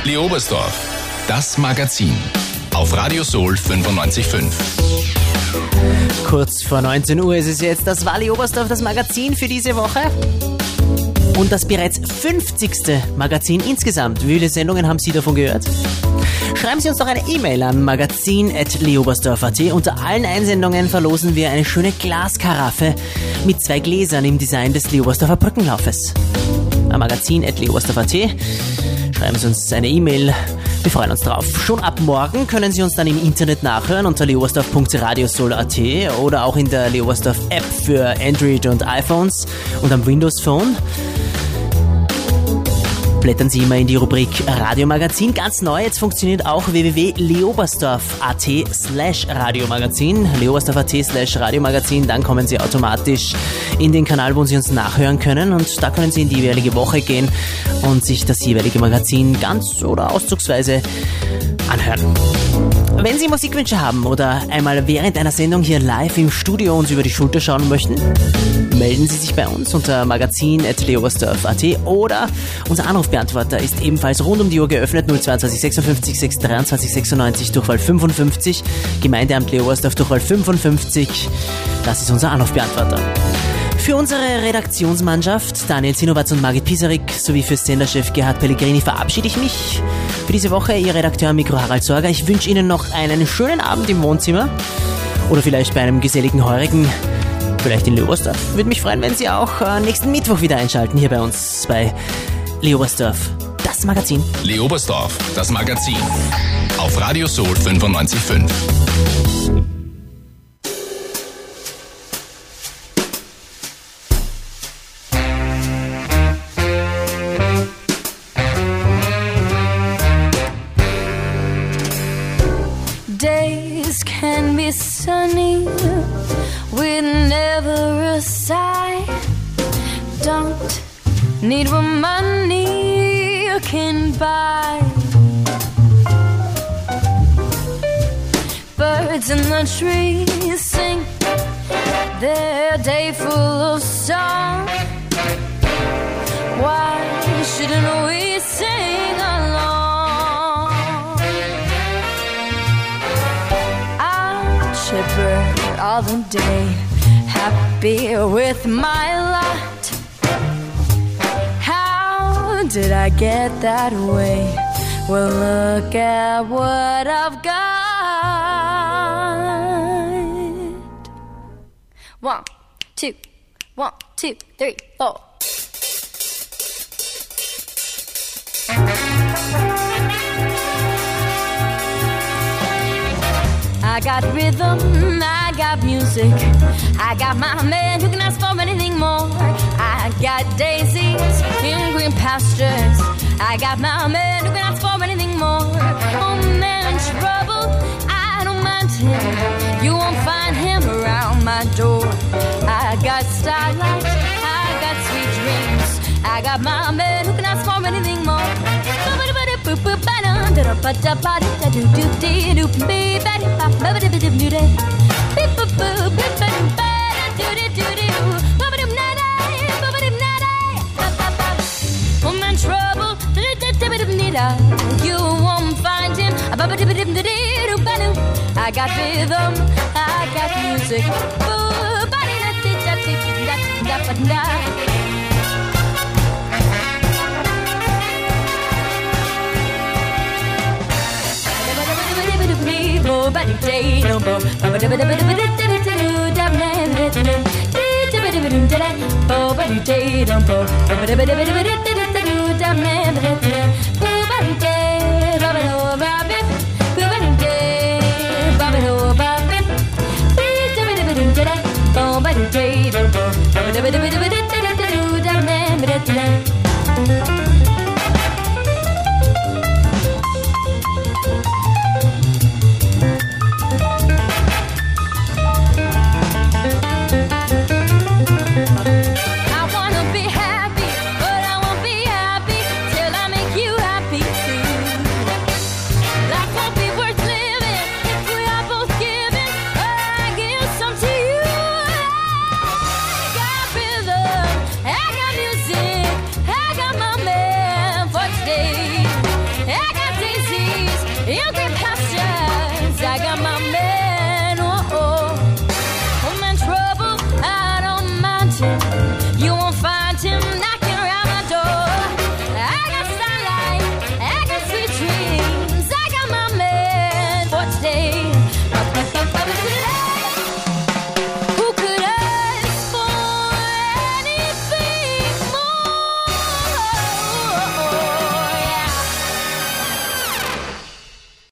Leobersdorf, das Magazin. Auf Radio Soul 95.5. Kurz vor 19 Uhr ist es jetzt. Das war Leobersdorf, das Magazin für diese Woche. Und das bereits 50. Magazin insgesamt. Wie viele Sendungen haben Sie davon gehört? Schreiben Sie uns doch eine E-Mail an magazin@leobersdorf.at. Unter allen Einsendungen verlosen wir eine schöne Glaskaraffe mit 2 Gläsern im Design des Leobersdorfer Brückenlaufes. Am magazin@leobersdorf.at. Schreiben Sie uns eine E-Mail. Wir freuen uns drauf. Schon ab morgen können Sie uns dann im Internet nachhören unter leobersdorf.radiosoul.at oder auch in der Leobersdorf App für Android und iPhones und am Windows Phone. Blättern Sie immer in die Rubrik Radiomagazin. Ganz neu, jetzt funktioniert auch www.leobersdorf.at/Radiomagazin. Leobersdorf.at/Radiomagazin. Dann kommen Sie automatisch in den Kanal, wo Sie uns nachhören können. Und da können Sie in die jeweilige Woche gehen und sich das jeweilige Magazin ganz oder auszugsweise anhören. Wenn Sie Musikwünsche haben oder einmal während einer Sendung hier live im Studio uns über die Schulter schauen möchten, melden Sie sich bei uns unter magazin@leobersdorf.at oder unser Anrufbeantworter ist ebenfalls rund um die Uhr geöffnet, 022 56 623 96 Durchwahl 55, Gemeindeamt Leobersdorf Durchwahl 55, das ist unser Anrufbeantworter. Für unsere Redaktionsmannschaft, Daniel Zinowatz und Margit Pisarik, sowie für Senderchef Gerhard Pellegrini verabschiede ich mich für diese Woche. Ihr Redakteur Mikro Harald Sorger. Ich wünsche Ihnen noch einen schönen Abend im Wohnzimmer oder vielleicht bei einem geselligen Heurigen, vielleicht in Leobersdorf. Würde mich freuen, wenn Sie auch nächsten Mittwoch wieder einschalten hier bei uns bei Leobersdorf, das Magazin. Leobersdorf, das Magazin. Auf Radio Soul 95.5. Days can be sunny with never a sigh. Don't need what money can buy. Birds in the trees sing their day full of song. Why shouldn't we sing along? I'm chipper all the day, happy with my lot. How did I get that way? Well, look at what I've got. 1, 2, 1, 2, 3, 4. I got rhythm, I got music, I got my man who can ask for anything more. I got daisies in green pastures, I got my man who can ask for anything more. Oh man, trouble, I don't mind him, you won't find him around my door. I got starlight, I got sweet dreams, I got my man who can ask for anything more. Woman trouble, you won't find him. I got rhythm, I got music. I wanna be happy, but I won't be happy till I make in green pastures. I got my man, oh, oh. I'm in trouble out on the mountain.